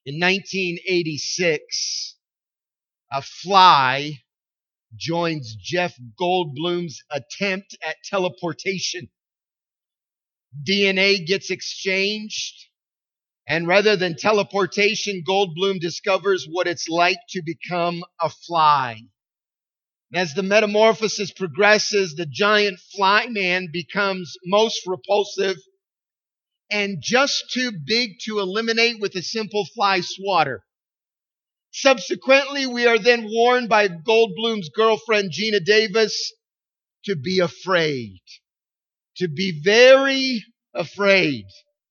In 1986, a fly joins Jeff Goldblum's attempt at teleportation. DNA gets exchanged, and rather than teleportation, Goldblum discovers what it's like to become a fly. As the metamorphosis progresses, the giant fly man becomes most repulsive and just too big to eliminate with a simple fly swatter. Subsequently, we are then warned by Goldblum's girlfriend, Gina Davis, to be afraid. To be very afraid.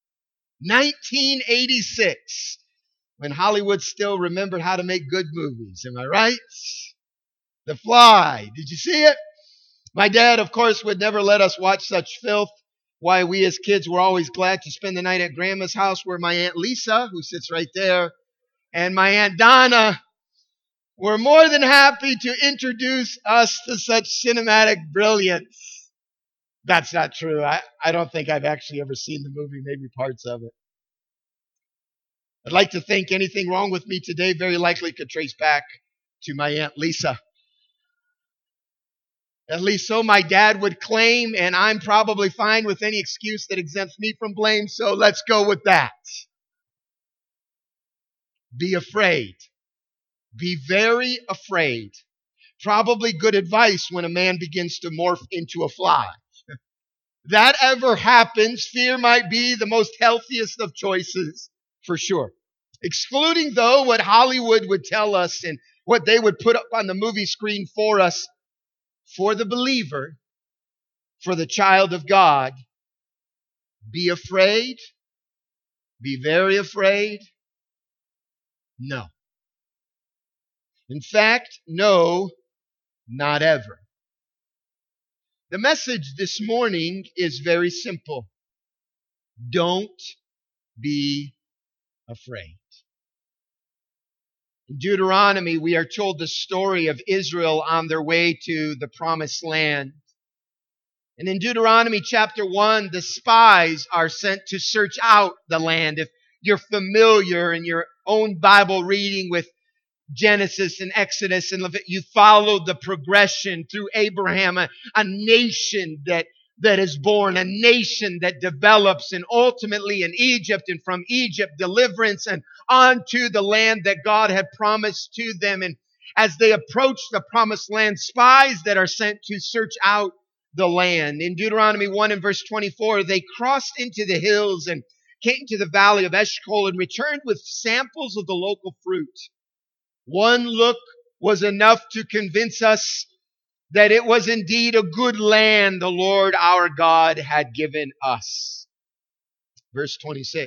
1986, when Hollywood still remembered how to make good movies. Am I right? The Fly. Did you see it? My dad, of course, would never let us watch such filth. Why we as kids were always glad to spend the night at Grandma's house, where my Aunt Lisa, who sits right there, and my Aunt Donna were more than happy to introduce us to such cinematic brilliance. That's not true. I don't think I've actually ever seen the movie, maybe parts of it. I'd like to think anything wrong with me today very likely could trace back to my Aunt Lisa. At least so my dad would claim, and I'm probably fine with any excuse that exempts me from blame, so let's go with that. Be afraid. Be very afraid. Probably good advice when a man begins to morph into a fly. That ever happens, fear might be the most healthiest of choices, for sure. Excluding, though, what Hollywood would tell us and what they would put up on the movie screen for us, for the believer, for the child of God, be afraid, be very afraid. No. In fact, no, not ever. The message this morning is very simple. Don't be afraid. In Deuteronomy, we are told the story of Israel on their way to the promised land. And in Deuteronomy chapter 1, the spies are sent to search out the land. If you're familiar in your own Bible reading with Genesis and Exodus and Leviticus, you follow the progression through Abraham, a nation that is born, a nation that develops, and ultimately in Egypt, and from Egypt, deliverance, and on to the land that God had promised to them. And as they approach the promised land, spies that are sent to search out the land. In Deuteronomy 1 and verse 24, they crossed into the hills and came to the valley of Eshcol and returned with samples of the local fruit. One look was enough to convince us that it was indeed a good land the Lord our God had given us. Verse 26.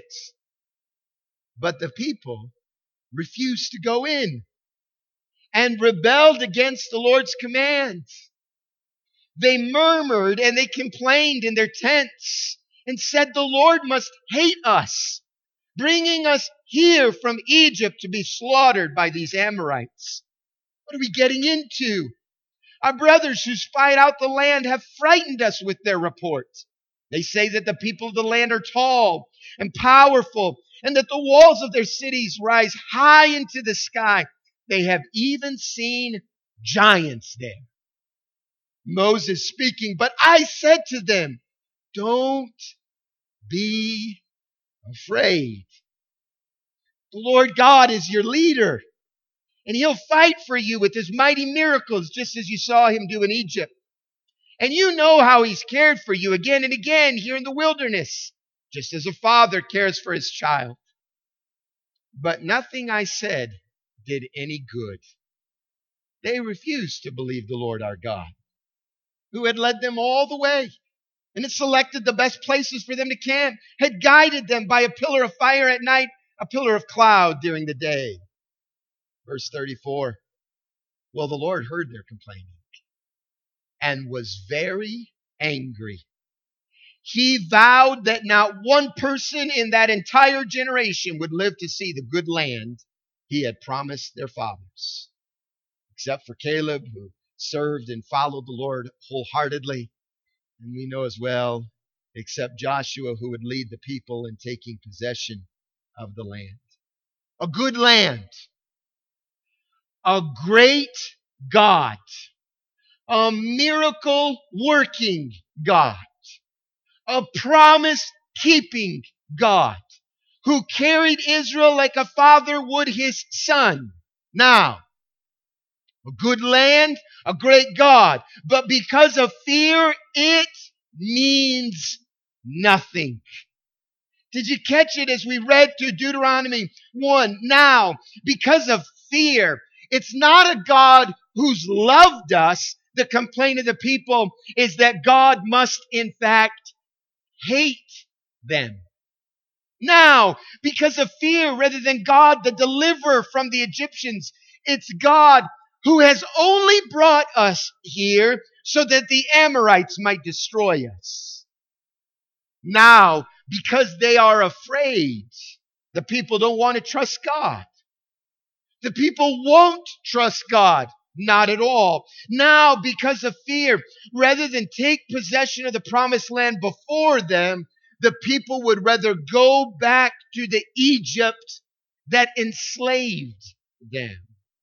But the people refused to go in and rebelled against the Lord's commands. They murmured and they complained in their tents and said, the Lord must hate us, bringing us here from Egypt to be slaughtered by these Amorites. What are we getting into? Our brothers who spied out the land have frightened us with their reports. They say that the people of the land are tall and powerful, and that the walls of their cities rise high into the sky. They have even seen giants there. Moses speaking, but I said to them, don't be afraid. The Lord God is your leader, and He'll fight for you with His mighty miracles, just as you saw Him do in Egypt. And you know how He's cared for you again and again here in the wilderness, just as a father cares for his child. But nothing I said did any good. They refused to believe the Lord our God, who had led them all the way and had selected the best places for them to camp, had guided them by a pillar of fire at night, a pillar of cloud during the day. Verse 34, well, the Lord heard their complaining and was very angry. He vowed that not one person in that entire generation would live to see the good land He had promised their fathers, except for Caleb, who served and followed the Lord wholeheartedly. And we know as well, except Joshua, who would lead the people in taking possession of the land. a good land, a great God, a miracle working God, a promise keeping God who carried Israel like a father would his son. Now, a good land, a great God, but because of fear, it means nothing. Did you catch it as we read through Deuteronomy 1? Now, because of fear, it's not a God who's loved us. The complaint of the people is that God must in fact hate them. Now, because of fear, rather than God, the deliverer from the Egyptians, it's God who has only brought us here so that the Amorites might destroy us. Now, because they are afraid, the people don't want to trust God. The people won't trust God. Not at all. Now, because of fear, rather than take possession of the promised land before them, the people would rather go back to the Egypt that enslaved them.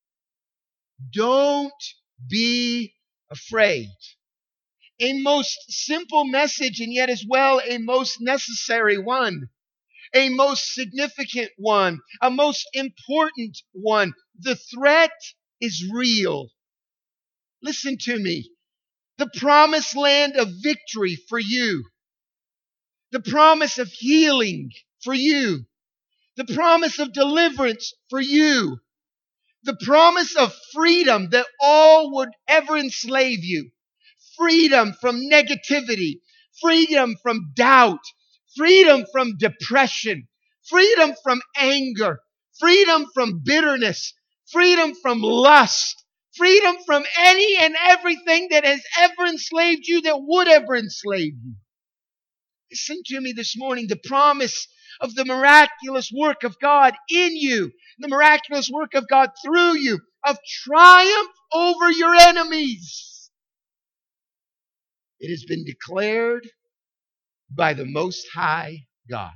Don't be afraid. A most simple message, and yet as well a most necessary one. A most significant one. A most important one. The threat is real. Listen to me. The promised land of victory for you. The promise of healing for you. The promise of deliverance for you. The promise of freedom that all would ever enslave you. Freedom from negativity. Freedom from doubt. Freedom from depression. Freedom from anger. Freedom from bitterness. Freedom from lust. Freedom from any and everything that has ever enslaved you, that would ever enslave you. Listen to me this morning. The promise of the miraculous work of God in you, the miraculous work of God through you, of triumph over your enemies. It has been declared by the Most High God.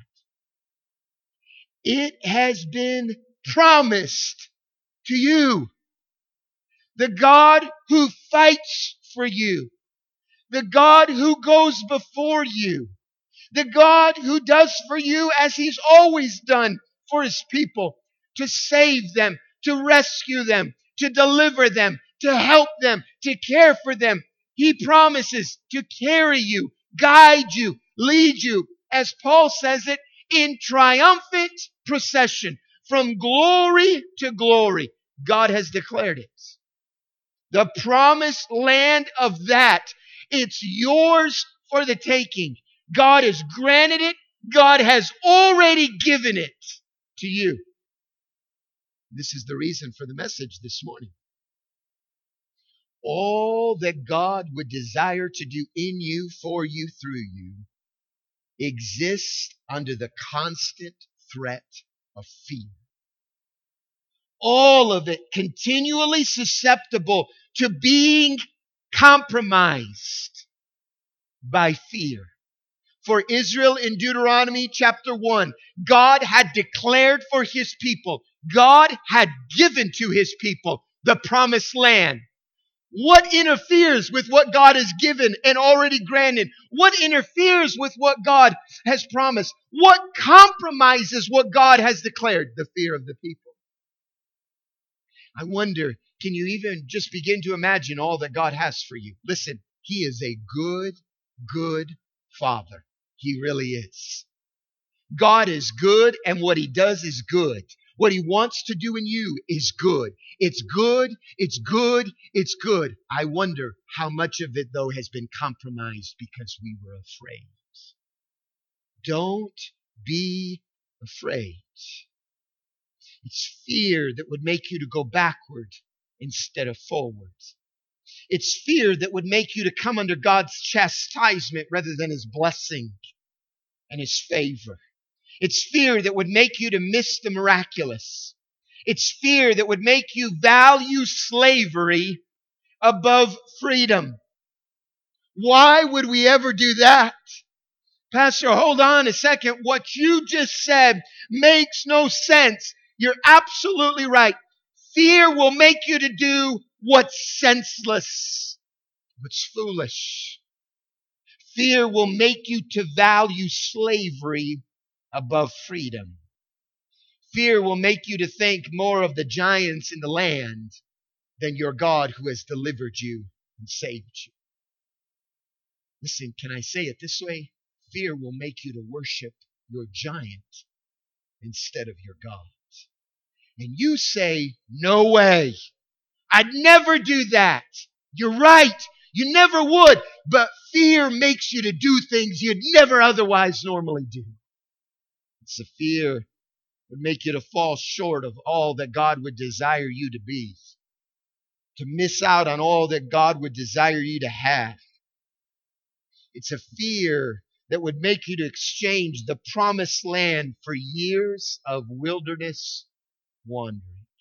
It has been promised to you. The God who fights for you. The God who goes before you. The God who does for you as He's always done for His people. To save them, to rescue them, to deliver them, to help them, to care for them. He promises to carry you, guide you, lead you, as Paul says it, in triumphant procession from glory to glory. God has declared it. The promised land of that, it's yours for the taking. God has granted it. God has already given it to you. This is the reason for the message this morning. All that God would desire to do in you, for you, through you, exists under the constant threat of fear. All of it continually susceptible to being compromised by fear. For Israel in Deuteronomy chapter 1, God had declared for His people, God had given to His people the promised land. What interferes with what God has given and already granted? What interferes with what God has promised? What compromises what God has declared? The fear of the people. I wonder, can you even just begin to imagine all that God has for you? Listen, He is a good Father. He really is. God is good, and what He does is good. What He wants to do in you is good. It's good, it's good, it's good. I wonder how much of it, though, has been compromised because we were afraid. Don't be afraid. It's fear that would make you to go backward instead of forward. It's fear that would make you to come under God's chastisement rather than His blessing and His favor. It's fear that would make you to miss the miraculous. It's fear that would make you value slavery above freedom. Why would we ever do that? Pastor, hold on a second. What you just said makes no sense. You're absolutely right. Fear will make you to do what's senseless, what's foolish. Fear will make you to value slavery above freedom. Fear will make you to think more of the giants in the land than your God who has delivered you and saved you. Listen, can I say it this way? Fear will make you to worship your giant instead of your God. And you say, no way. I'd never do that. You're right. You never would. But fear makes you to do things you'd never otherwise normally do. It's a fear that would make you to fall short of all that God would desire you to be. To miss out on all that God would desire you to have. It's a fear that would make you to exchange the promised land for years of wilderness wandering.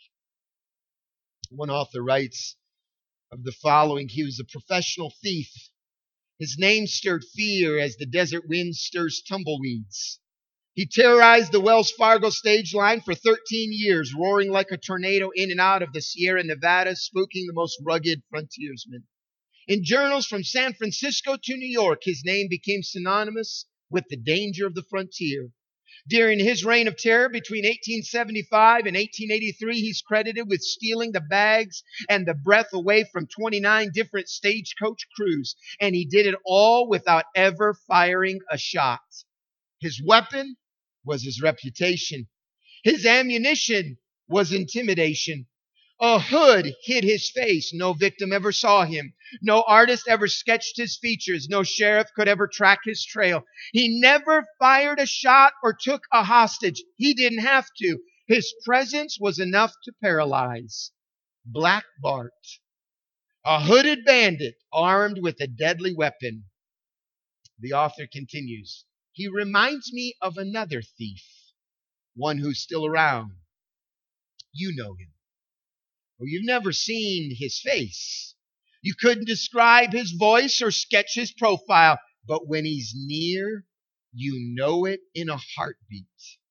One author writes of the following: he was a professional thief. His name stirred fear as the desert wind stirs tumbleweeds. He terrorized the Wells Fargo stage line for 13 years, roaring like a tornado in and out of the Sierra Nevadas, spooking the most rugged frontiersmen. In journals from San Francisco to New York, his name became synonymous with the danger of the frontier. During his reign of terror between 1875 and 1883, he's credited with stealing the bags and the breath away from 29 different stagecoach crews. And he did it all without ever firing a shot. His weapon was his reputation. His ammunition was intimidation. A hood hid his face. No victim ever saw him. No artist ever sketched his features. No sheriff could ever track his trail. He never fired a shot or took a hostage. He didn't have to. His presence was enough to paralyze. Black Bart, a hooded bandit armed with a deadly weapon. The author continues, he reminds me of another thief, one who's still around. You know him. Well, you've never seen his face. You couldn't describe his voice or sketch his profile. But when he's near, you know it in a heartbeat.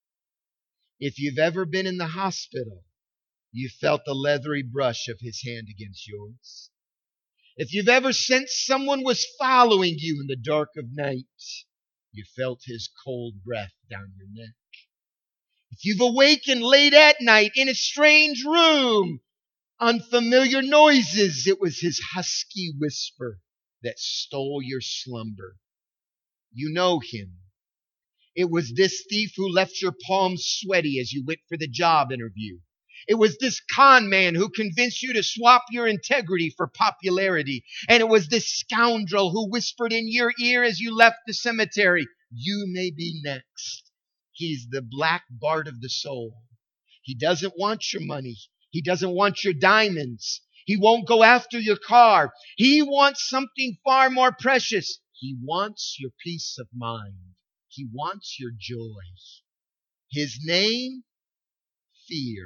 If you've ever been in the hospital, you felt the leathery brush of his hand against yours. If you've ever sensed someone was following you in the dark of night, you felt his cold breath down your neck. If you've awakened late at night in a strange room, unfamiliar noises, it was his husky whisper that stole your slumber. You know him. It was this thief who left your palms sweaty as you went for the job interview. It was this con man who convinced you to swap your integrity for popularity. And it was this scoundrel who whispered in your ear as you left the cemetery, you may be next. He's the Black Bart of the soul. He doesn't want your money. He doesn't want your diamonds. He won't go after your car. He wants something far more precious. He wants your peace of mind. He wants your joy. His name, fear.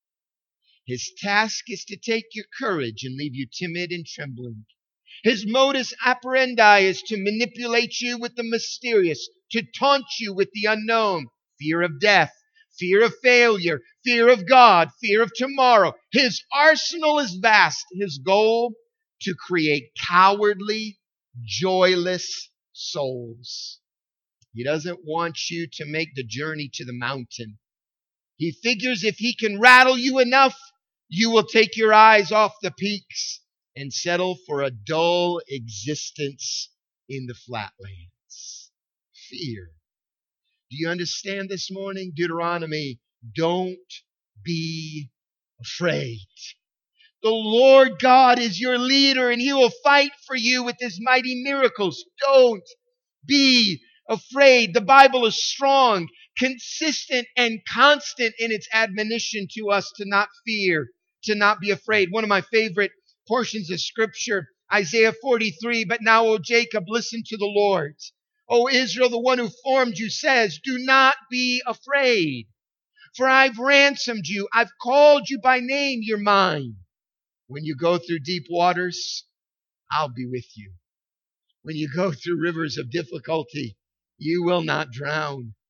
His task is to take your courage and leave you timid and trembling. His modus operandi is to manipulate you with the mysterious, to taunt you with the unknown, fear of death, fear of failure, fear of God, fear of tomorrow. His arsenal is vast. His goal, to create cowardly, joyless souls. He doesn't want you to make the journey to the mountain. He figures if he can rattle you enough, you will take your eyes off the peaks and settle for a dull existence in the flatlands. Fear. Do you understand this morning? Deuteronomy, don't be afraid. The Lord God is your leader and He will fight for you with His mighty miracles. Don't be afraid. The Bible is strong, consistent, and constant in its admonition to us to not fear, to not be afraid. One of my favorite portions of Scripture, Isaiah 43, but now, O Jacob, listen to the Lord. O Israel, the one who formed you says, do not be afraid, for I've ransomed you. I've called you by name. You're mine. When you go through deep waters, I'll be with you. When you go through rivers of difficulty, you will not drown.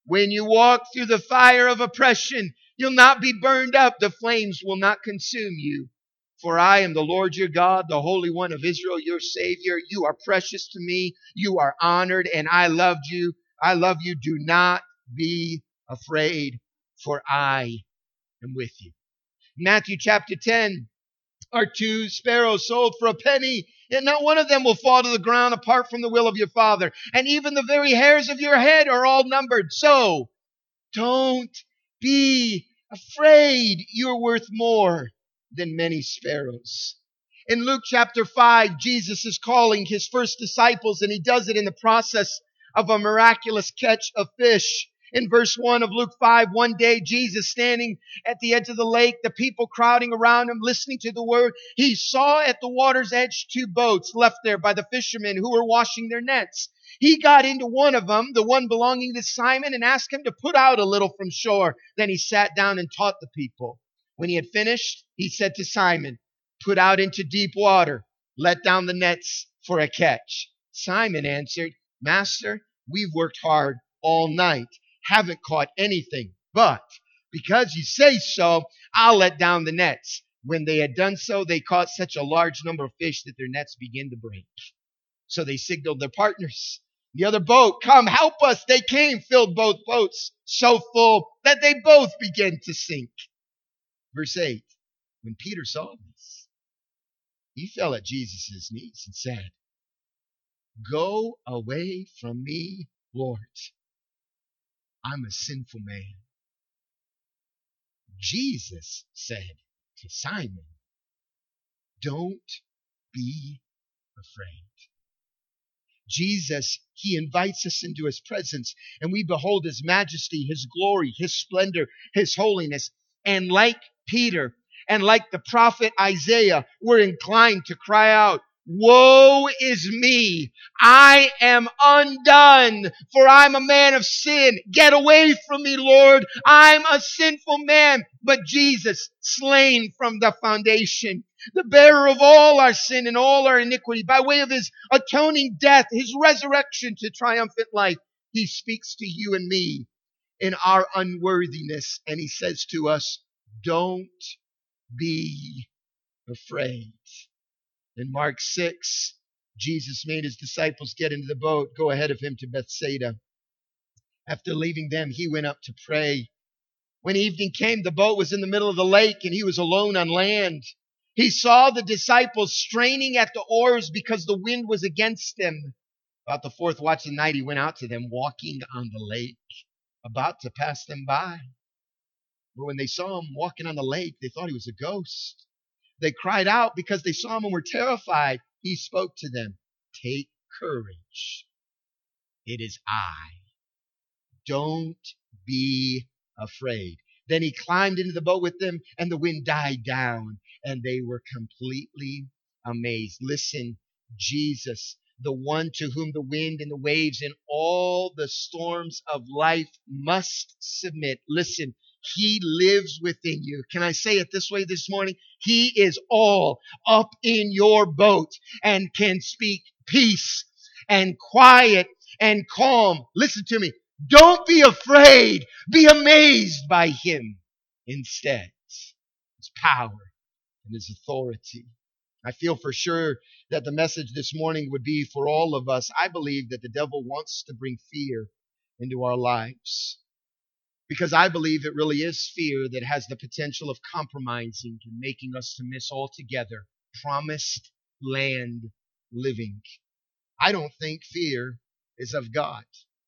When you walk through the fire of oppression, you'll not be burned up. The flames will not consume you. For I am the Lord your God, the Holy One of Israel, your Savior. You are precious to me. You are honored, and I loved you. I love you. Do not be afraid, for I am with you. Matthew chapter 10 are 2 sparrows sold for a penny, yet not one of them will fall to the ground apart from the will of your Father. And even the very hairs of your head are all numbered. So don't be afraid. You're worth more than many sparrows. In Luke chapter 5, Jesus is calling his first disciples, and he does it in the process of a miraculous catch of fish. In verse 1 of Luke 5, one day Jesus standing at the edge of the lake, the people crowding around him, listening to the word, he saw at the water's edge 2 boats left there by the fishermen who were washing their nets. He got into one of them, the one belonging to Simon, and asked him to put out a little from shore. Then he sat down and taught the people. When he had finished, he said to Simon, put out into deep water, let down the nets for a catch. Simon answered, Master, we've worked hard all night, haven't caught anything, but because you say so, I'll let down the nets. When they had done so, they caught such a large number of fish that their nets began to break. So they signaled their partners. The other boat, come, help us. They came, filled both boats so full that they both began to sink. Verse 8, when Peter saw this, he fell at Jesus' knees and said, go away from me, Lord. I'm a sinful man. Jesus said to Simon, don't be afraid. Jesus, he invites us into his presence, and we behold his majesty, his glory, his splendor, his holiness. And like Peter and like the prophet Isaiah, we're inclined to cry out, woe is me. I am undone, for I'm a man of sin. Get away from me, Lord. I'm a sinful man. But Jesus, slain from the foundation, the bearer of all our sin and all our iniquity, by way of his atoning death, his resurrection to triumphant life, he speaks to you and me in our unworthiness. And he says to us, don't be afraid. In Mark 6, Jesus made his disciples get into the boat, go ahead of him to Bethsaida. After leaving them, he went up to pray. When evening came, the boat was in the middle of the lake, and he was alone on land. He saw the disciples straining at the oars because the wind was against them. About the 4th watch of the night, he went out to them, walking on the lake, about to pass them by. But when they saw him walking on the lake, they thought he was a ghost. They cried out because they saw him and were terrified. He spoke to them, take courage. It is I. Don't be afraid. Then he climbed into the boat with them, and the wind died down, and they were completely amazed. Listen, Jesus, the one to whom the wind and the waves and all the storms of life must submit. Listen, he lives within you. Can I say it this way this morning? He is all up in your boat and can speak peace and quiet and calm. Listen to me. Don't be afraid. Be amazed by him instead. His power and his authority. I feel for sure that the message this morning would be for all of us. I believe that the devil wants to bring fear into our lives, because I believe it really is fear that has the potential of compromising and making us to miss altogether promised land living. I don't think fear is of God.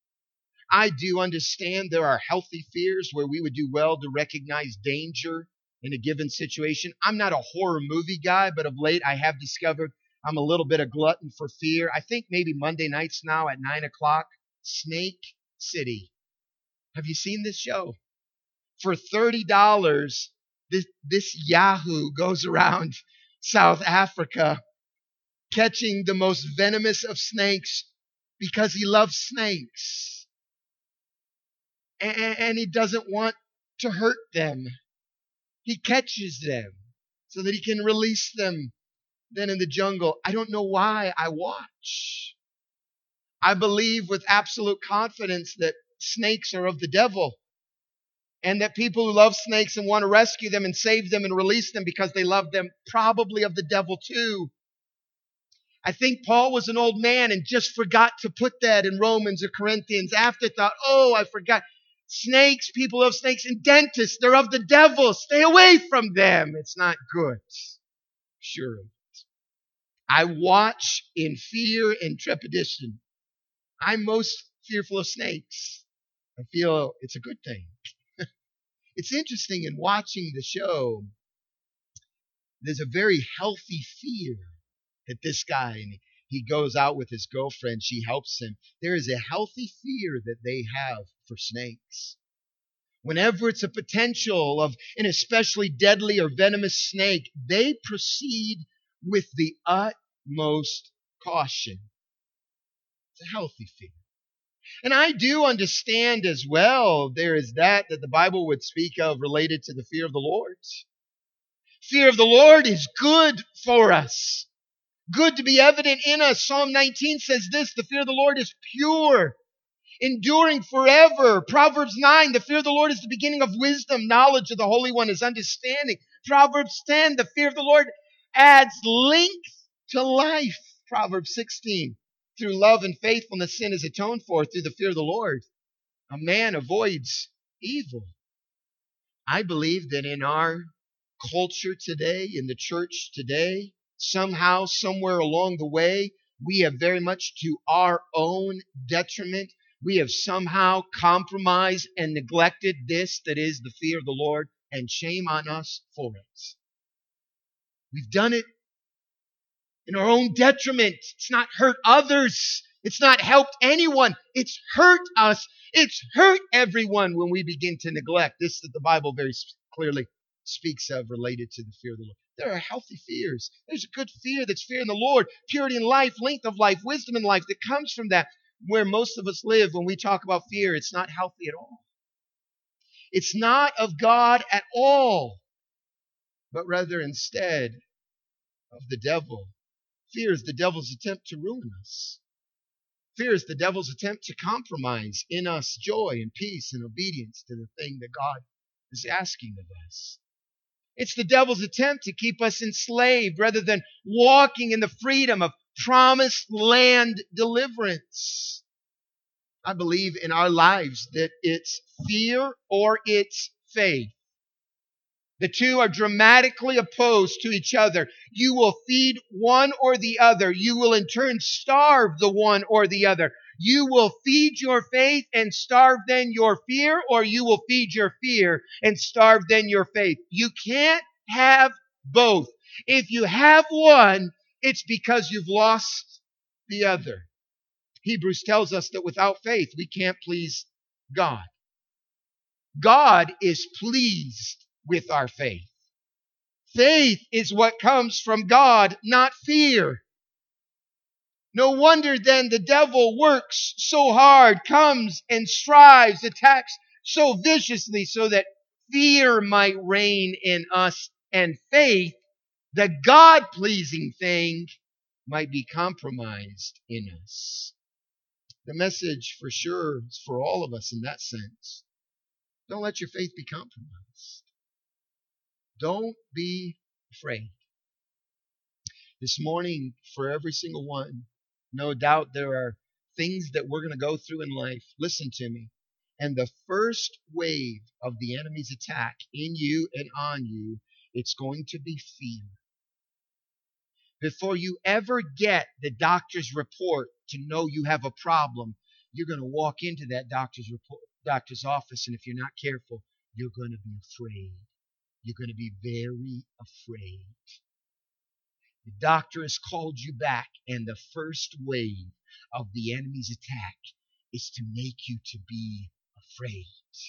I do understand there are healthy fears where we would do well to recognize danger in a given situation. I'm not a horror movie guy, but of late I have discovered I'm a little bit of glutton for fear. I think maybe Monday nights now at 9 o'clock, Snake City. Have you seen this show? For $30, this Yahoo goes around South Africa catching the most venomous of snakes because he loves snakes. And he doesn't want to hurt them. He catches them so that he can release them then in the jungle. I don't know why I watch. I believe with absolute confidence that snakes are of the devil, and that people who love snakes and want to rescue them and save them and release them because they love them, probably of the devil too. I think Paul was an old man and just forgot to put that in Romans or Corinthians. Afterthought, oh, I forgot. Snakes, people love snakes, and dentists, they're of the devil. Stay away from them. It's not good. Sure. I watch in fear and trepidation. I'm most fearful of snakes. I feel it's a good thing. It's interesting in watching the show, there's a very healthy fear that this guy, and he goes out with his girlfriend, she helps him. There is a healthy fear that they have for snakes. Whenever it's a potential of an especially deadly or venomous snake, they proceed with the utmost caution. It's a healthy fear. And I do understand as well, there is that the Bible would speak of related to the fear of the Lord. Fear of the Lord is good for us. Good to be evident in us. Psalm 19 says this, the fear of the Lord is pure, enduring forever. Proverbs 9, the fear of the Lord is the beginning of wisdom. Knowledge of the Holy One is understanding. Proverbs 10, the fear of the Lord adds length to life. Proverbs 16, through love and faithfulness, sin is atoned for. Through the fear of the Lord, a man avoids evil. I believe that in our culture today, in the church today, somehow, somewhere along the way, we have very much to our own detriment. We have somehow compromised and neglected this that is the fear of the Lord, and shame on us for it. We've done it in our own detriment. It's not hurt others. It's not helped anyone. It's hurt us. It's hurt everyone when we begin to neglect this that the Bible very clearly speaks of related to the fear of the Lord. There are healthy fears. There's a good fear that's fear in the Lord, purity in life, length of life, wisdom in life that comes from that. Where most of us live when we talk about fear, it's not healthy at all. It's not of God at all, but rather instead of the devil. Fear is the devil's attempt to ruin us. Fear is the devil's attempt to compromise in us joy and peace and obedience to the thing that God is asking of us. It's the devil's attempt to keep us enslaved rather than walking in the freedom of promised land deliverance. I believe in our lives that it's fear or it's faith. The two are dramatically opposed to each other. You will feed one or the other. You will in turn starve the one or the other. You will feed your faith and starve then your fear, or you will feed your fear and starve then your faith. You can't have both. If you have one, it's because you've lost the other. Hebrews tells us that without faith, we can't please God. God is pleased with our faith. Faith is what comes from God, not fear. No wonder then the devil works so hard, comes and strives, attacks so viciously so that fear might reign in us and faith, the God-pleasing thing, might be compromised in us. The message for sure is for all of us in that sense. Don't let your faith be compromised. Don't be afraid. This morning, for every single one, no doubt there are things that we're going to go through in life. Listen to me. And the first wave of the enemy's attack in you and on you, it's going to be fear. Before you ever get the doctor's report to know you have a problem, you're going to walk into that doctor's office, and if you're not careful, you're going to be afraid. You're going to be very afraid. The doctor has called you back, and the first wave of the enemy's attack is to make you to be afraid.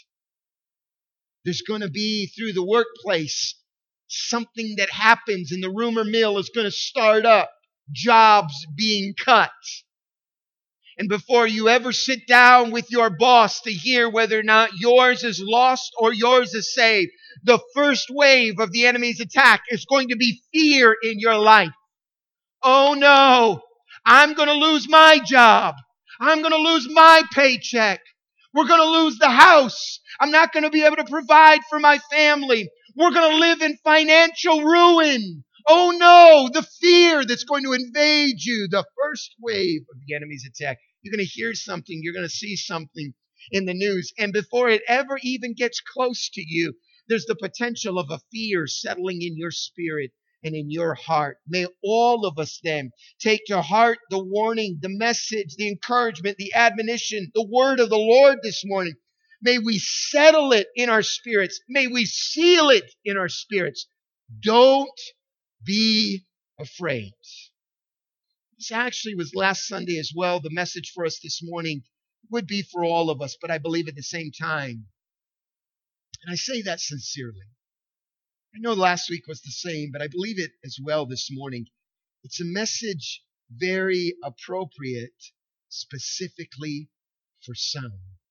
There's going to be, through the workplace, something that happens, and the rumor mill is going to start up. Jobs being cut. And before you ever sit down with your boss to hear whether or not yours is lost or yours is saved, the first wave of the enemy's attack is going to be fear in your life. Oh no, I'm going to lose my job. I'm going to lose my paycheck. We're going to lose the house. I'm not going to be able to provide for my family. We're going to live in financial ruin. Oh no, the fear that's going to invade you, the first wave of the enemy's attack. You're going to hear something, you're going to see something in the news, and before it ever even gets close to you, there's the potential of a fear settling in your spirit and in your heart. May all of us then take to heart the warning, the message, the encouragement, the admonition, the word of the Lord this morning. May we settle it in our spirits. May we seal it in our spirits. Don't be afraid. This actually was last Sunday as well. The message for us this morning would be for all of us, but I believe at the same time, and I say that sincerely. I know last week was the same, but I believe it as well this morning. It's a message very appropriate specifically for some.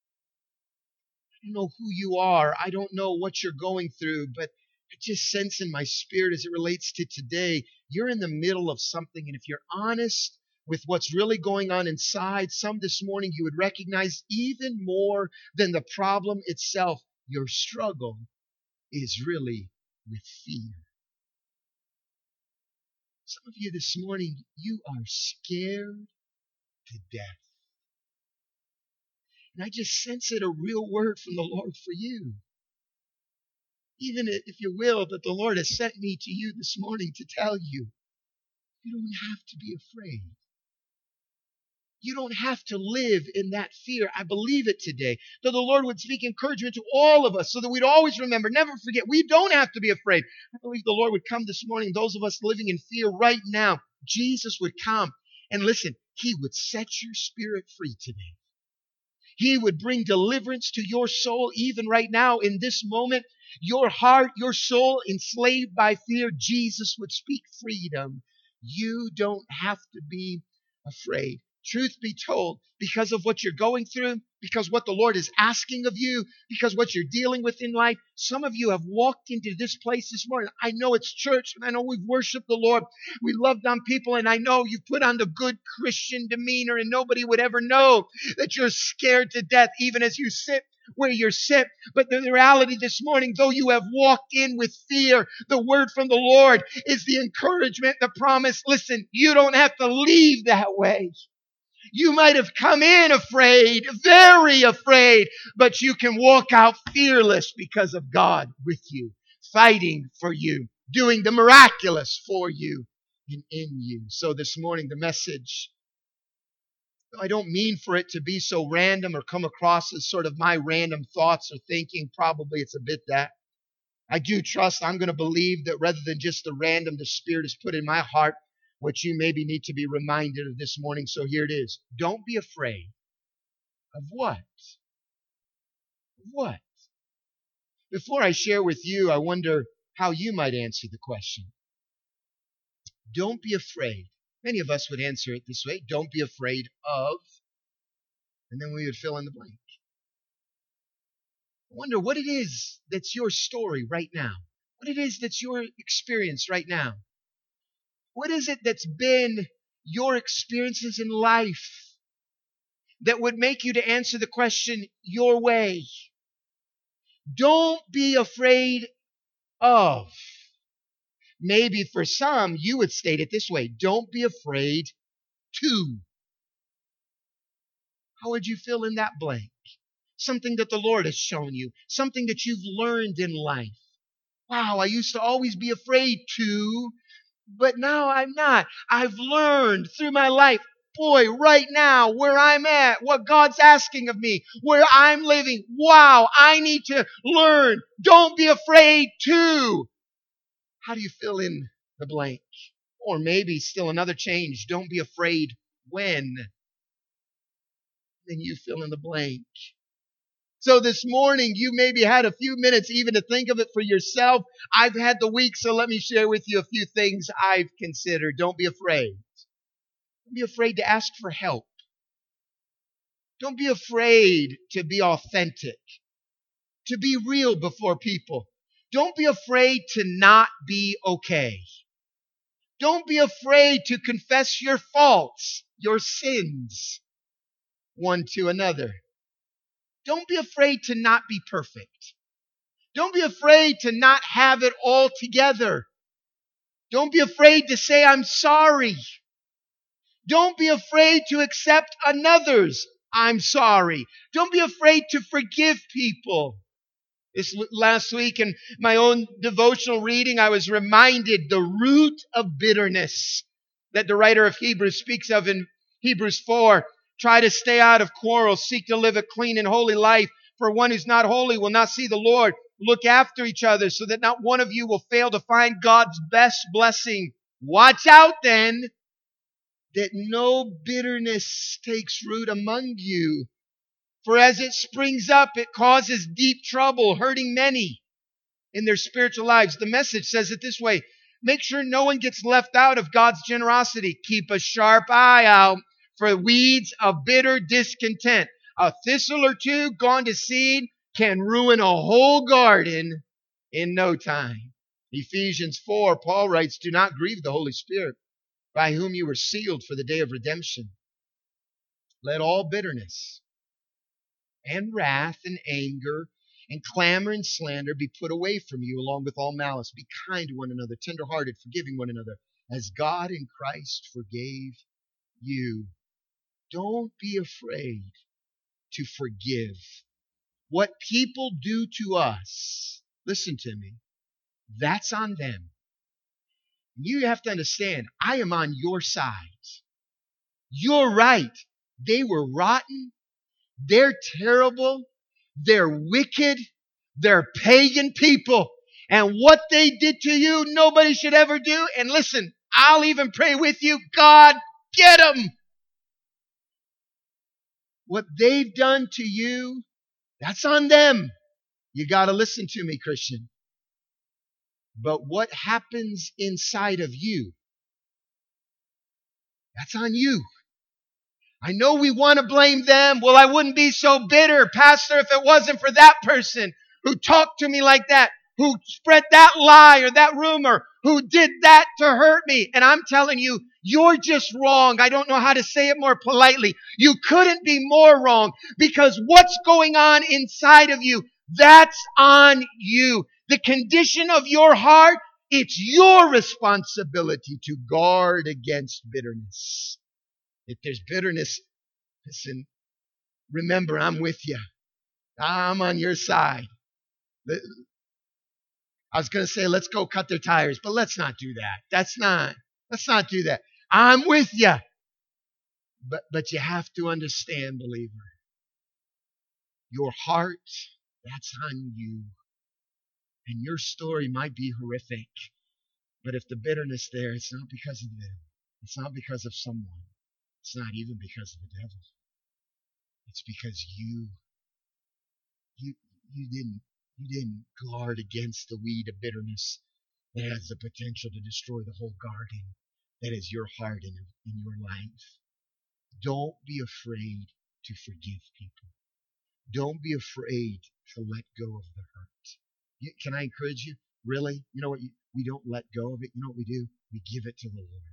I don't know who you are. I don't know what you're going through, but I just sense in my spirit as it relates to today, you're in the middle of something, and if you're honest with what's really going on inside, some this morning you would recognize even more than the problem itself, your struggle is really with fear. Some of you this morning, you are scared to death. And I just sense it a real word from the Lord for you. Even if you will, that the Lord has sent me to you this morning to tell you, you don't have to be afraid. You don't have to live in that fear. I believe it today. That the Lord would speak encouragement to all of us so that we'd always remember, never forget, we don't have to be afraid. I believe the Lord would come this morning, those of us living in fear right now, Jesus would come. And listen, He would set your spirit free today. He would bring deliverance to your soul even right now in this moment. Your heart, your soul enslaved by fear, Jesus would speak freedom. You don't have to be afraid. Truth be told, because of what you're going through, because what the Lord is asking of you, because what you're dealing with in life, some of you have walked into this place this morning. I know it's church, and I know we've worshiped the Lord. We loved on people, and I know you've put on the good Christian demeanor, and nobody would ever know that you're scared to death, even as you sit where you're sit. But the reality this morning, though you have walked in with fear, the word from the Lord is the encouragement, the promise. Listen, you don't have to leave that way. You might have come in afraid, very afraid, but you can walk out fearless because of God with you, fighting for you, doing the miraculous for you and in you. So this morning, the message, I don't mean for it to be so random or come across as sort of my random thoughts or thinking. Probably it's a bit that. I do trust, I'm going to believe that rather than just the random the Spirit has put in my heart, what you maybe need to be reminded of this morning. So here it is. Don't be afraid. Of what? Of what? Before I share with you, I wonder how you might answer the question. Don't be afraid. Many of us would answer it this way. Don't be afraid of, and then we would fill in the blank. I wonder what it is that's your story right now. What it is that's your experience right now. What is it that's been your experiences in life that would make you to answer the question your way? Don't be afraid of. Maybe for some, you would state it this way. Don't be afraid to. How would you fill in that blank? Something that the Lord has shown you. Something that you've learned in life. Wow, I used to always be afraid to, but now I'm not. I've learned through my life, boy, right now, where I'm at, what God's asking of me, where I'm living. Wow, I need to learn. Don't be afraid to. How do you fill in the blank? Or maybe still another change. Don't be afraid when. Then you fill in the blank. So this morning, you maybe had a few minutes even to think of it for yourself. I've had the week, so let me share with you a few things I've considered. Don't be afraid. Don't be afraid to ask for help. Don't be afraid to be authentic, to be real before people. Don't be afraid to not be okay. Don't be afraid to confess your faults, your sins, one to another. Don't be afraid to not be perfect. Don't be afraid to not have it all together. Don't be afraid to say, I'm sorry. Don't be afraid to accept another's I'm sorry. Don't be afraid to forgive people. This last week in my own devotional reading, I was reminded the root of bitterness that the writer of Hebrews speaks of in Hebrews 4. Try to stay out of quarrels. Seek to live a clean and holy life. For one who's not holy will not see the Lord. Look after each other so that not one of you will fail to find God's best blessing. Watch out then that no bitterness takes root among you. For as it springs up, it causes deep trouble, hurting many in their spiritual lives. The Message says it this way: make sure no one gets left out of God's generosity. Keep a sharp eye out for weeds of bitter discontent. A thistle or two gone to seed can ruin a whole garden in no time. Ephesians 4, Paul writes, do not grieve the Holy Spirit, by whom you were sealed for the day of redemption. Let all bitterness and wrath and anger and clamor and slander be put away from you, along with all malice. Be kind to one another, tenderhearted, forgiving one another, as God in Christ forgave you. Don't be afraid to forgive. What people do to us, listen to me, that's on them. You have to understand, I am on your side. You're right. They were rotten. They're terrible. They're wicked. They're pagan people. And what they did to you, nobody should ever do. And listen, I'll even pray with you. God, get them. What they've done to you, that's on them. You got to listen to me, Christian. But what happens inside of you, that's on you. I know we want to blame them. Well, I wouldn't be so bitter, Pastor, if it wasn't for that person who talked to me like that, who spread that lie or that rumor, who did that to hurt me. And I'm telling you, you're just wrong. I don't know how to say it more politely. You couldn't be more wrong, because what's going on inside of you, that's on you. The condition of your heart, it's your responsibility to guard against bitterness. If there's bitterness, listen, remember, I'm with you. I'm on your side. I was going to say, let's go cut their tires, but let's not do that. Let's not do that. I'm with you. But you have to understand, believer, your heart, that's on you. And your story might be horrific, but if the bitterness there, it's not because of them. It's not because of someone. It's not even because of the devil. It's because you didn't guard against the weed of bitterness that has the potential to destroy the whole garden that is your heart in your life. Don't be afraid to forgive people. Don't be afraid to let go of the hurt. Can I encourage you? Really? You know what? We don't let go of it. You know what we do? We give it to the Lord.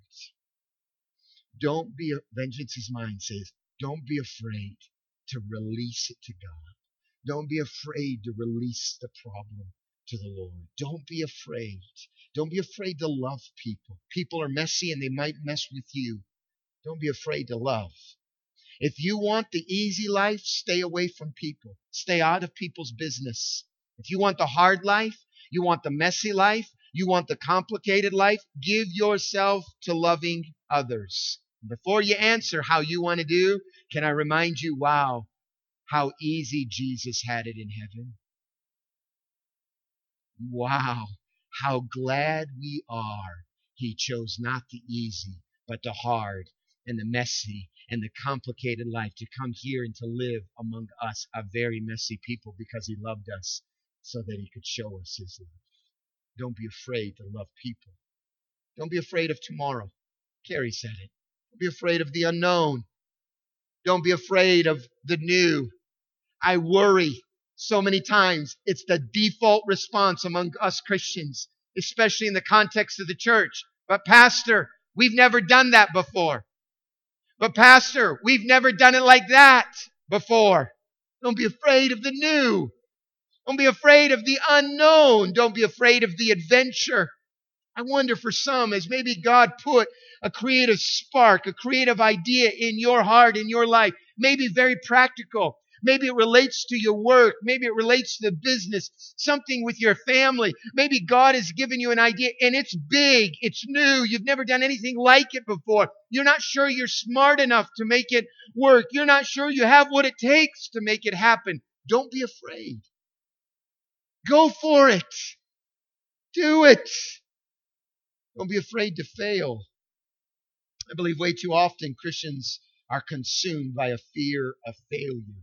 Vengeance is mine, says, don't be afraid to release it to God. Don't be afraid to release the problem to the Lord. Don't be afraid. Don't be afraid to love people. People are messy and they might mess with you. Don't be afraid to love. If you want the easy life, stay away from people. Stay out of people's business. If you want the hard life, you want the messy life, you want the complicated life, give yourself to loving others. Before you answer how you want to do, can I remind you, wow, how easy Jesus had it in heaven. Wow, how glad we are He chose not the easy, but the hard and the messy and the complicated life to come here and to live among us, a very messy people, because He loved us so that He could show us His love. Don't be afraid to love people. Don't be afraid of tomorrow. Carrie said it. Don't be afraid of the unknown. Don't be afraid of the new. I worry so many times. It's the default response among us Christians, especially in the context of the church. But Pastor, we've never done that before. But Pastor, we've never done it like that before. Don't be afraid of the new. Don't be afraid of the unknown. Don't be afraid of the adventure. I wonder for some, as maybe God put a creative spark, a creative idea in your heart, in your life, maybe very practical. Maybe it relates to your work. Maybe it relates to the business, something with your family. Maybe God has given you an idea and it's big, it's new. You've never done anything like it before. You're not sure you're smart enough to make it work. You're not sure you have what it takes to make it happen. Don't be afraid. Go for it. Do it. Don't be afraid to fail. I believe way too often Christians are consumed by a fear of failure.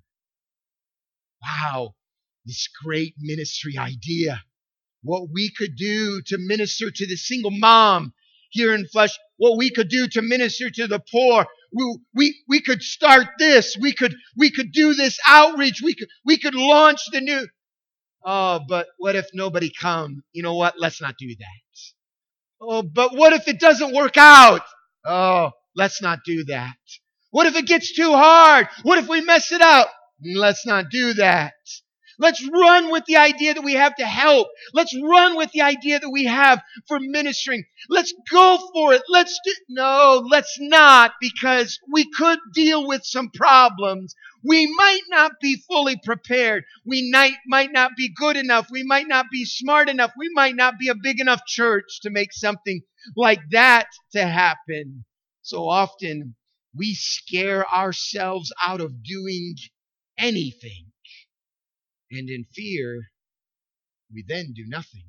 Wow, this great ministry idea. What we could do to minister to the single mom here in Flush. What we could do to minister to the poor. We could start this. We could do this outreach. We could launch the new. Oh, but what if nobody come? You know what? Let's not do that. Oh, but what if it doesn't work out? Oh, let's not do that. What if it gets too hard? What if we mess it up? Let's not do that. Let's run with the idea that we have to help. Let's run with the idea that we have for ministering. Let's go for it. No, let's not, because we could deal with some problems. We might not be fully prepared. We might not be good enough. We might not be smart enough. We might not be a big enough church to make something like that to happen. So often we scare ourselves out of doing anything. And in fear, we then do nothing.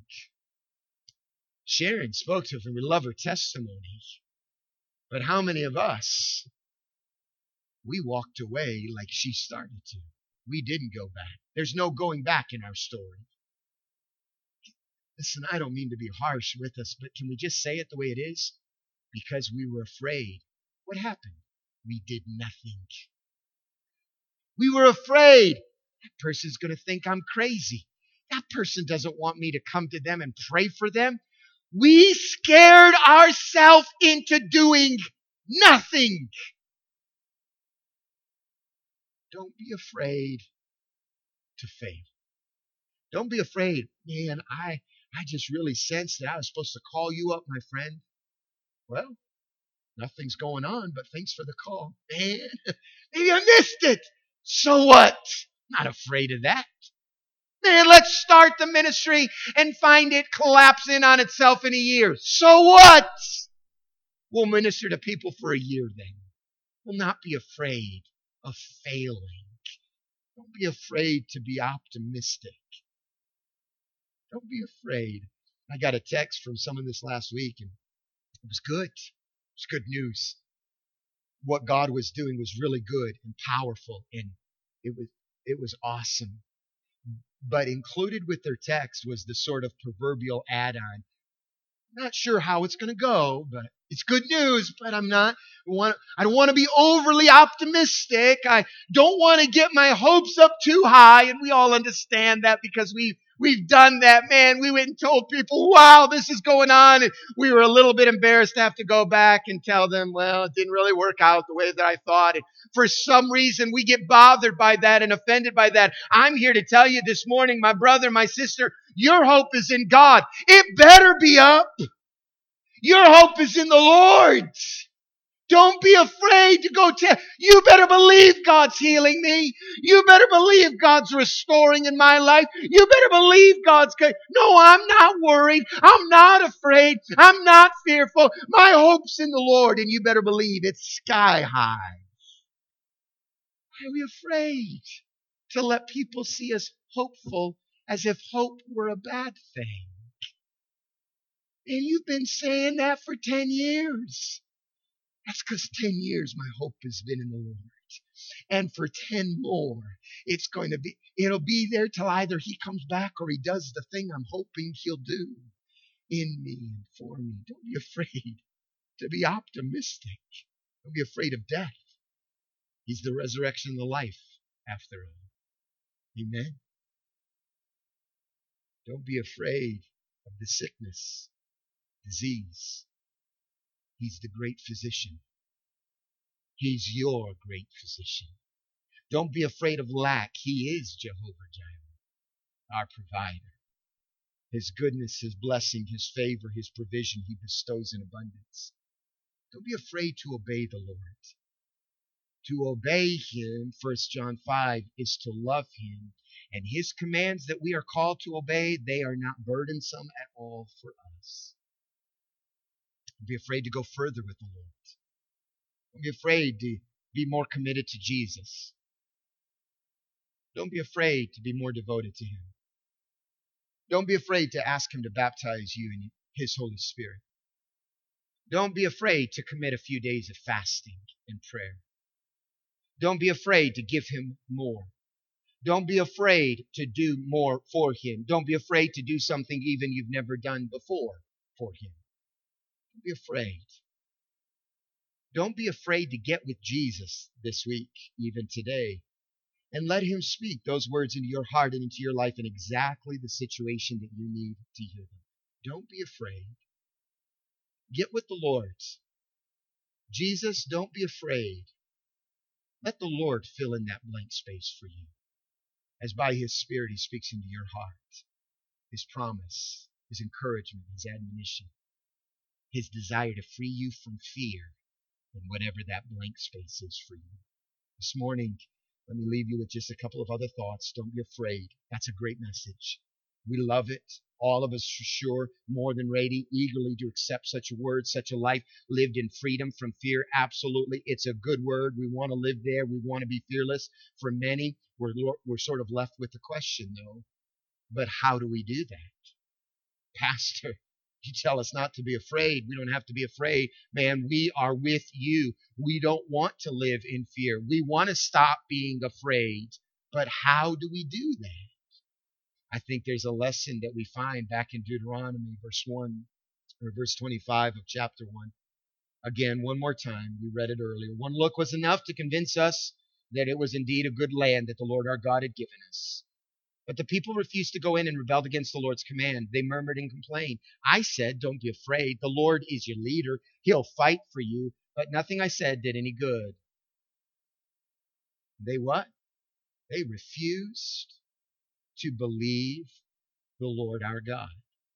Sharon spoke to us, and we love her testimony. But how many of us, we walked away like she started to? We didn't go back. There's no going back in our story. Listen, I don't mean to be harsh with us, but can we just say it the way it is? Because we were afraid. What happened? We did nothing. We were afraid. That person's going to think I'm crazy. That person doesn't want me to come to them and pray for them. We scared ourselves into doing nothing. Don't be afraid to fail. Don't be afraid. Man, I just really sensed that I was supposed to call you up, my friend. Well, nothing's going on, but thanks for the call. Man, maybe I missed it. So what? Not afraid of that. Man, let's start the ministry and find it collapsing on itself in a year. So what? We'll minister to people for a year then. We'll not be afraid of failing. Don't be afraid to be optimistic. Don't be afraid. I got a text from someone this last week, and it was good. It was good news. What God was doing was really good and powerful, and it was awesome. But included with their text was the sort of proverbial add-on. Not sure how it's going to go, but it's good news, but I don't want to be overly optimistic. I don't want to get my hopes up too high, and we all understand that because we've done that. Man, we went and told people, wow, this is going on, and we were a little bit embarrassed to have to go back and tell them, well, it didn't really work out the way that I thought. And for some reason, we get bothered by that and offended by that. I'm here to tell you this morning, my brother, my sister, your hope is in God. It better be up. Your hope is in the Lord. Don't be afraid to go tell. You better believe God's healing me. You better believe God's restoring in my life. You better believe God's good. No, I'm not worried. I'm not afraid. I'm not fearful. My hope's in the Lord, and you better believe it's sky high. Why are we afraid to let people see us hopeful as if hope were a bad thing? And you've been saying that for 10 years. That's because 10 years my hope has been in the Lord. And for 10 more, it'll be there till either He comes back or He does the thing I'm hoping He'll do in me and for me. Don't be afraid to be optimistic. Don't be afraid of death. He's the resurrection and the life after all. Amen. Don't be afraid of the sickness, disease. He's the great physician. He's your great physician. Don't be afraid of lack. He is Jehovah Jireh, our provider. His goodness, His blessing, His favor, His provision, He bestows in abundance. Don't be afraid to obey the Lord. To obey Him, 1 John 5, is to love Him. And His commands that we are called to obey, they are not burdensome at all for us. Don't be afraid to go further with the Lord. Don't be afraid to be more committed to Jesus. Don't be afraid to be more devoted to Him. Don't be afraid to ask Him to baptize you in His Holy Spirit. Don't be afraid to commit a few days of fasting and prayer. Don't be afraid to give Him more. Don't be afraid to do more for Him. Don't be afraid to do something even you've never done before for Him. Don't be afraid. Don't be afraid to get with Jesus this week, even today, and let Him speak those words into your heart and into your life in exactly the situation that you need to hear them. Don't be afraid. Get with the Lord. Jesus, don't be afraid. Let the Lord fill in that blank space for you, as by His Spirit He speaks into your heart. His promise, His encouragement, His admonition, His desire to free you from fear in whatever that blank space is for you. This morning, let me leave you with just a couple of other thoughts. Don't be afraid. That's a great message. We love it. All of us, for sure, more than ready, eagerly to accept such a word, such a life lived in freedom from fear. Absolutely. It's a good word. We want to live there. We want to be fearless. For many, we're sort of left with the question, though, but how do we do that? Pastor, you tell us not to be afraid. We don't have to be afraid. Man, we are with you. We don't want to live in fear. We want to stop being afraid. But how do we do that? I think there's a lesson that we find back in Deuteronomy verse 1 or verse 25 of chapter 1. Again, one more time. We read it earlier. One look was enough to convince us that it was indeed a good land that the Lord our God had given us. But the people refused to go in and rebelled against the Lord's command. They murmured and complained. I said, don't be afraid. The Lord is your leader. He'll fight for you. But nothing I said did any good. They what? They refused to believe the Lord our God.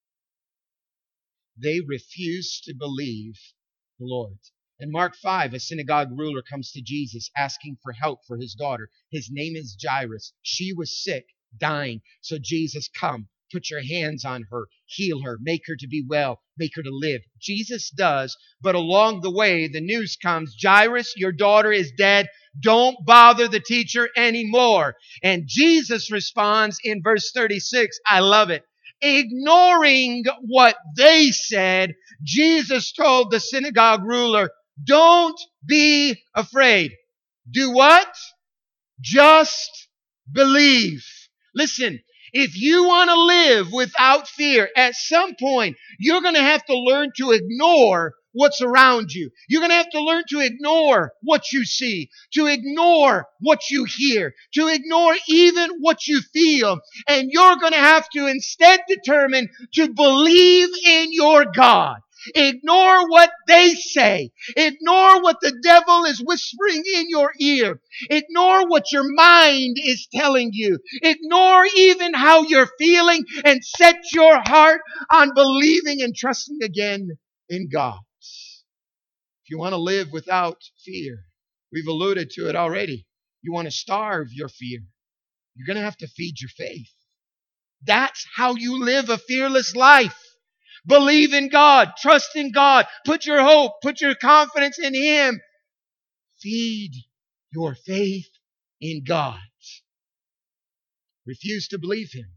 They refused to believe the Lord. In Mark 5, a synagogue ruler comes to Jesus asking for help for his daughter. His name is Jairus. She was sick, dying. So Jesus, come, put your hands on her, heal her, make her to be well, make her to live. Jesus does, but along the way, the news comes, Jairus, your daughter is dead. Don't bother the teacher anymore. And Jesus responds in verse 36. I love it. Ignoring what they said, Jesus told the synagogue ruler, don't be afraid. Do what? Just believe. Listen, if you want to live without fear, at some point, you're going to have to learn to ignore what's around you. You're going to have to learn to ignore what you see, to ignore what you hear, to ignore even what you feel. And you're going to have to instead determine to believe in your God. Ignore what they say. Ignore what the devil is whispering in your ear. Ignore what your mind is telling you. Ignore even how you're feeling and set your heart on believing and trusting again in God. If you want to live without fear, we've alluded to it already. You want to starve your fear. You're going to have to feed your faith. That's how you live a fearless life. Believe in God. Trust in God. Put your hope. Put your confidence in Him. Feed your faith in God. Refuse to believe Him.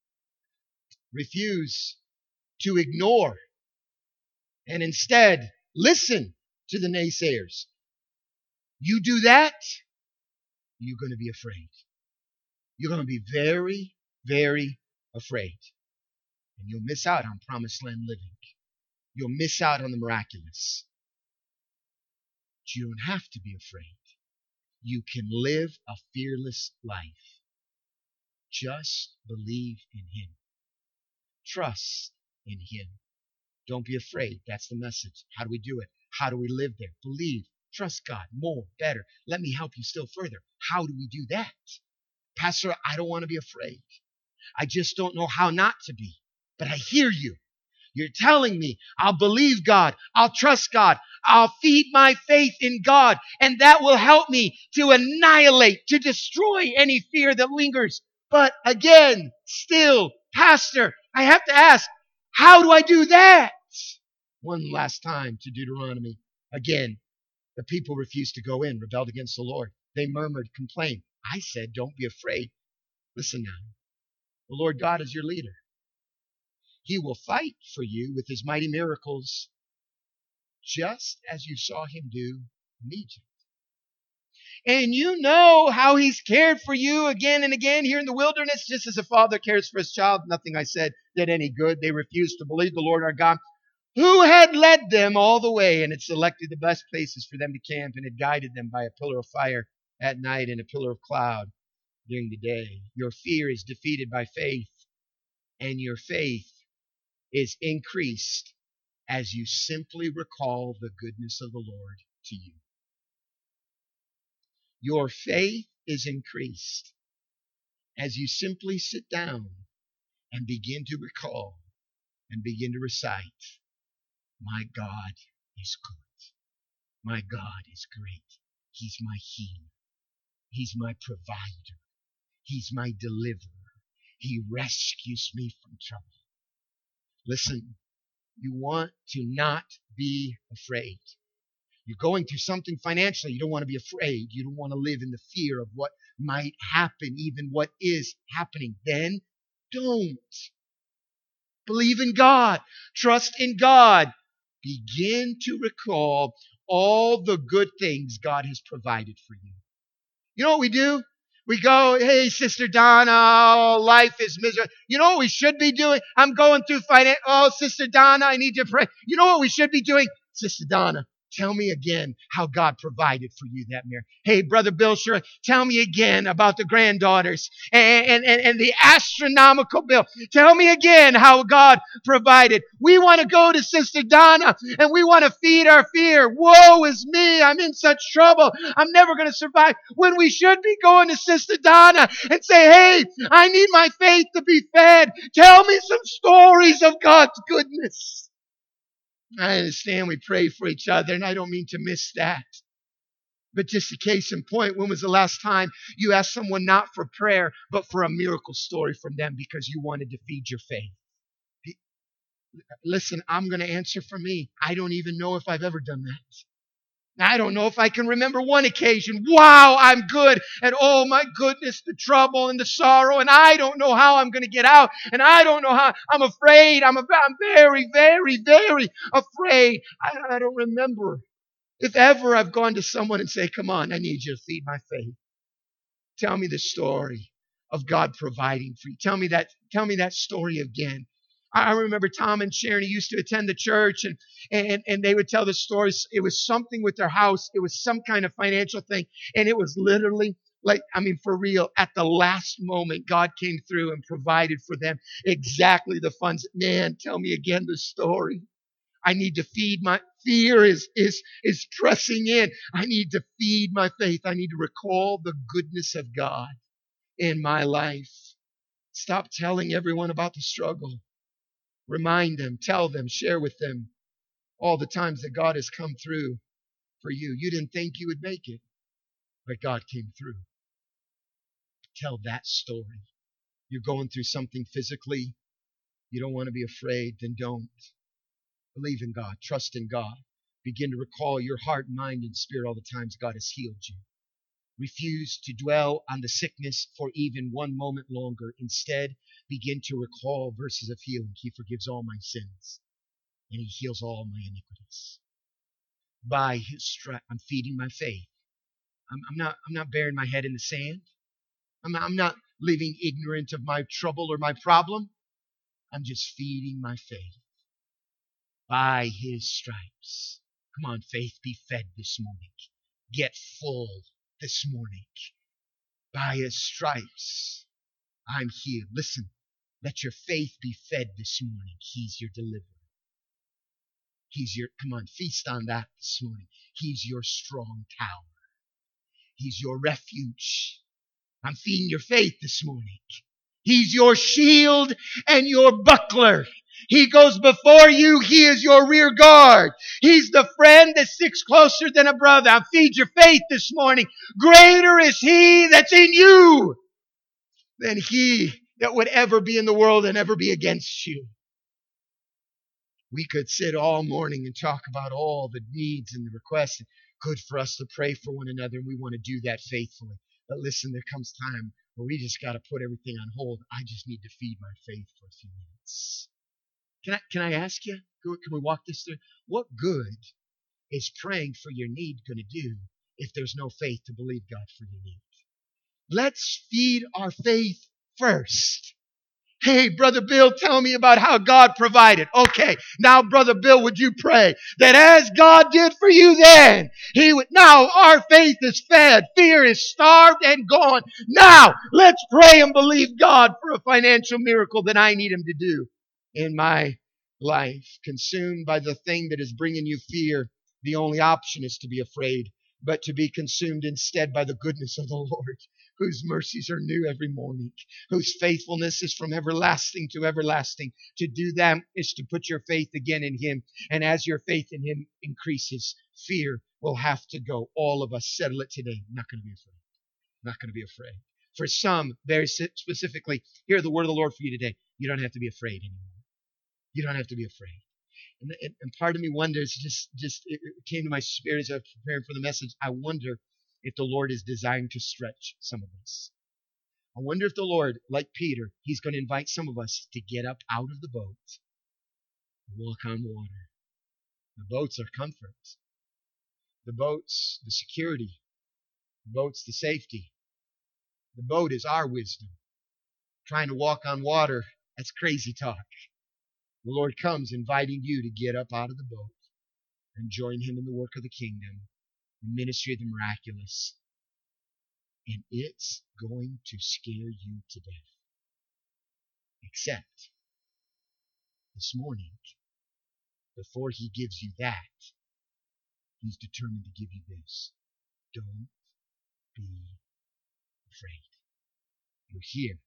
Refuse to ignore. And instead, listen to the naysayers. You do that, you're going to be afraid. You're going to be very, very afraid. And you'll miss out on promised land living. You'll miss out on the miraculous. But you don't have to be afraid. You can live a fearless life. Just believe in Him. Trust in Him. Don't be afraid. That's the message. How do we do it? How do we live there? Believe. Trust God more, better. Let me help you still further. How do we do that? Pastor, I don't want to be afraid. I just don't know how not to be. But I hear you. You're telling me I'll believe God. I'll trust God. I'll feed my faith in God. And that will help me to annihilate, to destroy any fear that lingers. But again, still, Pastor, I have to ask, how do I do that? One last time to Deuteronomy. Again, the people refused to go in, rebelled against the Lord. They murmured, complained. I said, don't be afraid. Listen now. The Lord God is your leader. He will fight for you with his mighty miracles, just as you saw him do in Egypt. And you know how he's cared for you again and again here in the wilderness, just as a father cares for his child. Nothing I said did any good. They refused to believe the Lord our God, who had led them all the way and had selected the best places for them to camp and had guided them by a pillar of fire at night and a pillar of cloud during the day. Your fear is defeated by faith, and your faith is increased as you simply recall the goodness of the Lord to you. Your faith is increased as you simply sit down and begin to recall and begin to recite, my God is good. My God is great. He's my healer. He's my provider. He's my deliverer. He rescues me from trouble. Listen, you want to not be afraid. You're going through something financially. You don't want to be afraid. You don't want to live in the fear of what might happen, even what is happening. Then don't. Believe in God. Trust in God. Begin to recall all the good things God has provided for you. You know what we do? We go, hey, Sister Donna, oh, life is miserable. You know what we should be doing? I'm going through finance. Oh, Sister Donna, I need to pray. You know what we should be doing? Sister Donna, tell me again how God provided for you that mirror. Hey, Brother Bill, sure, tell me again about the granddaughters and the astronomical bill. Tell me again how God provided. We want to go to Sister Donna and we want to feed our fear. Woe is me. I'm in such trouble. I'm never going to survive. When we should be going to Sister Donna and say, hey, I need my faith to be fed. Tell me some stories of God's goodness. I understand we pray for each other, and I don't mean to miss that. But just a case in point, when was the last time you asked someone not for prayer, but for a miracle story from them because you wanted to feed your faith? Listen, I'm going to answer for me. I don't even know if I've ever done that. I don't know if I can remember one occasion. Wow, I'm good. And oh my goodness, the trouble and the sorrow. And I don't know how I'm going to get out. And I don't know how. I'm afraid. I'm very, very, very afraid. I don't remember if ever I've gone to someone and say, come on, I need you to feed my faith. Tell me the story of God providing for you. Tell me that story again. I remember Tom and Sharon used to attend the church and they would tell the stories. It was something with their house. It was some kind of financial thing. And it was literally for real, at the last moment, God came through and provided for them exactly the funds. Man, tell me again the story. I need to feed my fear is pressing in. I need to feed my faith. I need to recall the goodness of God in my life. Stop telling everyone about the struggle. Remind them, tell them, share with them all the times that God has come through for you. You didn't think you would make it, but God came through. Tell that story. You're going through something physically. You don't want to be afraid, then don't. Believe in God. Trust in God. Begin to recall your heart, mind, and spirit all the times God has healed you. Refuse to dwell on the sickness for even one moment longer. Instead, begin to recall verses of healing. He forgives all my sins, and He heals all my iniquities. By His stripes, I'm feeding my faith. I'm not burying my head in the sand. I'm not living ignorant of my trouble or my problem. I'm just feeding my faith. By His stripes. Come on, faith, be fed this morning. Get full this morning. By His stripes, I'm healed. Listen, let your faith be fed this morning. He's your deliverer. Come on, feast on that this morning. He's your strong tower. He's your refuge. I'm feeding your faith this morning. He's your shield and your buckler. He goes before you. He is your rear guard. He's the friend that sticks closer than a brother. I feed your faith this morning. Greater is He that's in you than he that would ever be in the world and ever be against you. We could sit all morning and talk about all the needs and the requests. Good for us to pray for one another, and we want to do that faithfully. But listen, there comes time where we just got to put everything on hold. I just need to feed my faith for a few minutes. Can I ask you? Can we walk this through? What good is praying for your need going to do if there's no faith to believe God for your need? Let's feed our faith first. Hey, Brother Bill, tell me about how God provided. Okay, now, Brother Bill, would you pray that as God did for you then, He would, now our faith is fed, fear is starved and gone. Now, let's pray and believe God for a financial miracle that I need Him to do in my life. Consumed by the thing that is bringing you fear, the only option is to be afraid, but to be consumed instead by the goodness of the Lord, whose mercies are new every morning, whose faithfulness is from everlasting to everlasting. To do that is to put your faith again in Him. And as your faith in Him increases, fear will have to go. All of us settle it today. I'm not going to be afraid. I'm not going to be afraid. For some, very specifically, hear the word of the Lord for you today. You don't have to be afraid anymore. You don't have to be afraid. And part of me wonders, it came to my spirit as I was preparing for the message. I wonder if the Lord is designed to stretch some of us. I wonder if the Lord, like Peter, He's going to invite some of us to get up out of the boat and walk on water. The boats are comfort. The boats, the security. The boats, the safety. The boat is our wisdom. Trying to walk on water, that's crazy talk. The Lord comes inviting you to get up out of the boat and join Him in the work of the kingdom, the ministry of the miraculous. And it's going to scare you to death. Except this morning, before He gives you that, He's determined to give you this. Don't be afraid. You're here.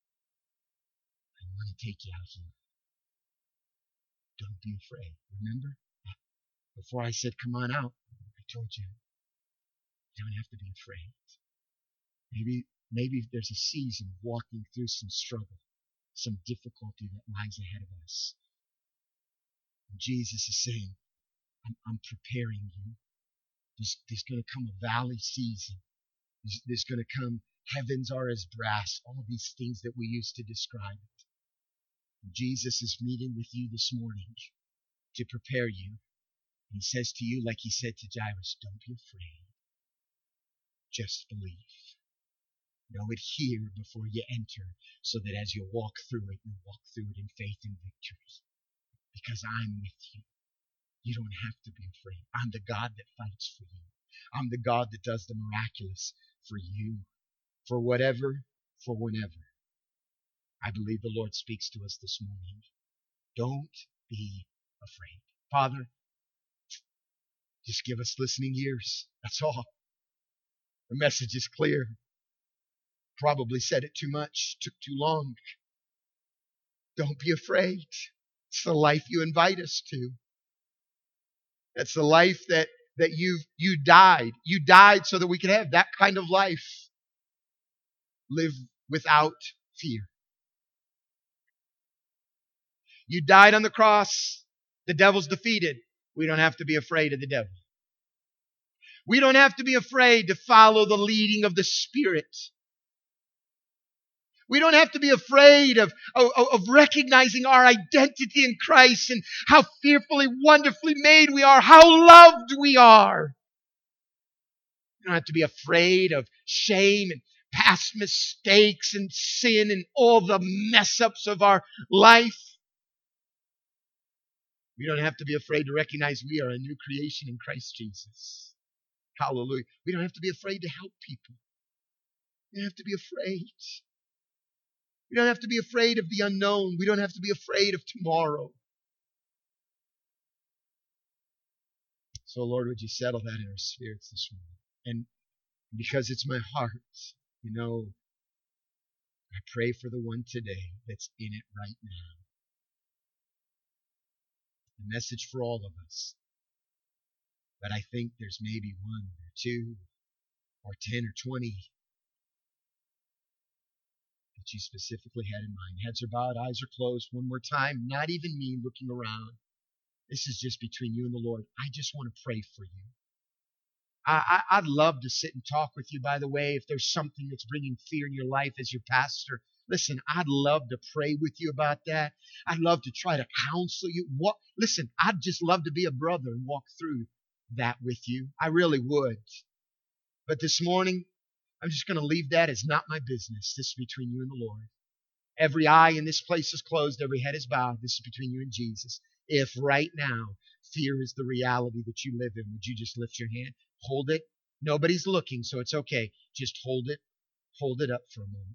I want to take you out here. Don't be afraid. Remember? Before I said, come on out, I told you, you don't have to be afraid. Maybe there's a season of walking through some struggle, some difficulty that lies ahead of us. And Jesus is saying, I'm preparing you. There's going to come a valley season. There's going to come, heavens are as brass, all these things that we used to describe it. Jesus is meeting with you this morning to prepare you. He says to you, like He said to Jairus, don't be afraid. Just believe. Know it here before you enter, so that as you walk through it, you walk through it in faith and victory. Because I'm with you. You don't have to be afraid. I'm the God that fights for you. I'm the God that does the miraculous for you. For whatever, for whenever. I believe the Lord speaks to us this morning. Don't be afraid. Father, just give us listening ears. That's all. The message is clear. Probably said it too much, took too long. Don't be afraid. It's the life you invite us to. That's the life that you died. You died so that we could have that kind of life. Live without fear. You died on the cross. The devil's defeated. We don't have to be afraid of the devil. We don't have to be afraid to follow the leading of the Spirit. We don't have to be afraid of recognizing our identity in Christ and how fearfully, wonderfully made we are, how loved we are. We don't have to be afraid of shame and past mistakes and sin and all the mess-ups of our life. We don't have to be afraid to recognize we are a new creation in Christ Jesus. Hallelujah. We don't have to be afraid to help people. We don't have to be afraid. We don't have to be afraid of the unknown. We don't have to be afraid of tomorrow. So Lord, would you settle that in our spirits this morning? And because it's my heart, you know, I pray for the one today that's in it right now. A message for all of us. But I think there's maybe one or two or 10 or 20 that you specifically had in mind. Heads are bowed, eyes are closed. One more time, not even me looking around. This is just between you and the Lord. I just want to pray for you. I'd love to sit and talk with you, by the way, if there's something that's bringing fear in your life as your pastor. Listen, I'd love to pray with you about that. I'd love to try to counsel you. Listen, I'd just love to be a brother and walk through that with you. I really would. But this morning, I'm just going to leave that as not my business. This is between you and the Lord. Every eye in this place is closed. Every head is bowed. This is between you and Jesus. If right now fear is the reality that you live in, would you just lift your hand? Hold it. Nobody's looking, so it's okay. Just hold it. Hold it up for a moment.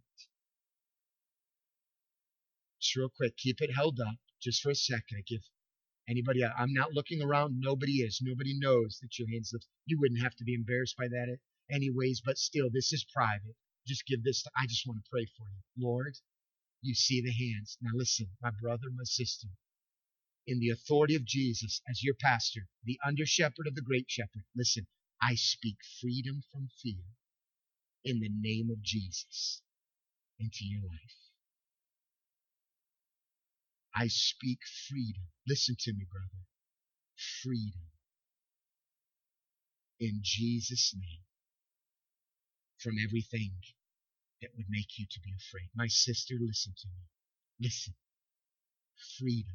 Just real quick. Keep it held up just for a second. I give anybody, I'm not looking around. Nobody is. Nobody knows that your hand's lifted. You wouldn't have to be embarrassed by that anyways, but still, this is private. Just give this. I just want to pray for you. Lord, you see the hands. Now listen, my brother, my sister, in the authority of Jesus as your pastor, the under shepherd of the great shepherd, listen, I speak freedom from fear in the name of Jesus into your life. I speak freedom. Listen to me, brother. Freedom in Jesus' name from everything that would make you to be afraid. My sister, listen to me. Listen. Freedom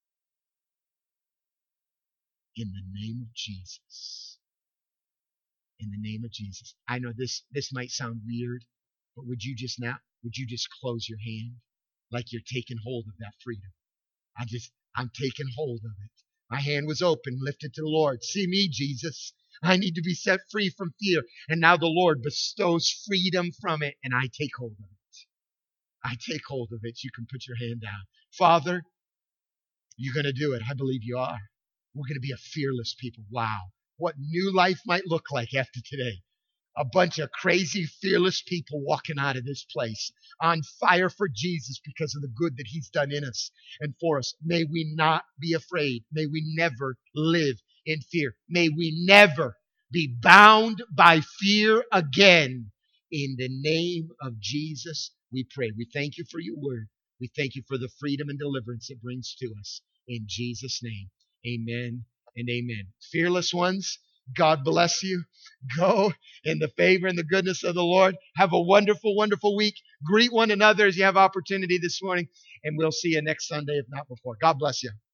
in the name of Jesus. In the name of Jesus. I know this might sound weird, but would you just close your hand like you're taking hold of that freedom? I'm taking hold of it. My hand was open, lifted to the Lord. See me, Jesus. I need to be set free from fear. And now the Lord bestows freedom from it, and I take hold of it. I take hold of it. You can put your hand down. Father, you're going to do it. I believe you are. We're going to be a fearless people. Wow. What new life might look like after today. A bunch of crazy, fearless people walking out of this place on fire for Jesus because of the good that He's done in us and for us. May we not be afraid. May we never live in fear. May we never be bound by fear again. In the name of Jesus, we pray. We thank you for your word. We thank you for the freedom and deliverance it brings to us. In Jesus' name, amen and amen. Fearless ones, God bless you. Go in the favor and the goodness of the Lord. Have a wonderful, wonderful week. Greet one another as you have opportunity this morning, and we'll see you next Sunday, if not before. God bless you.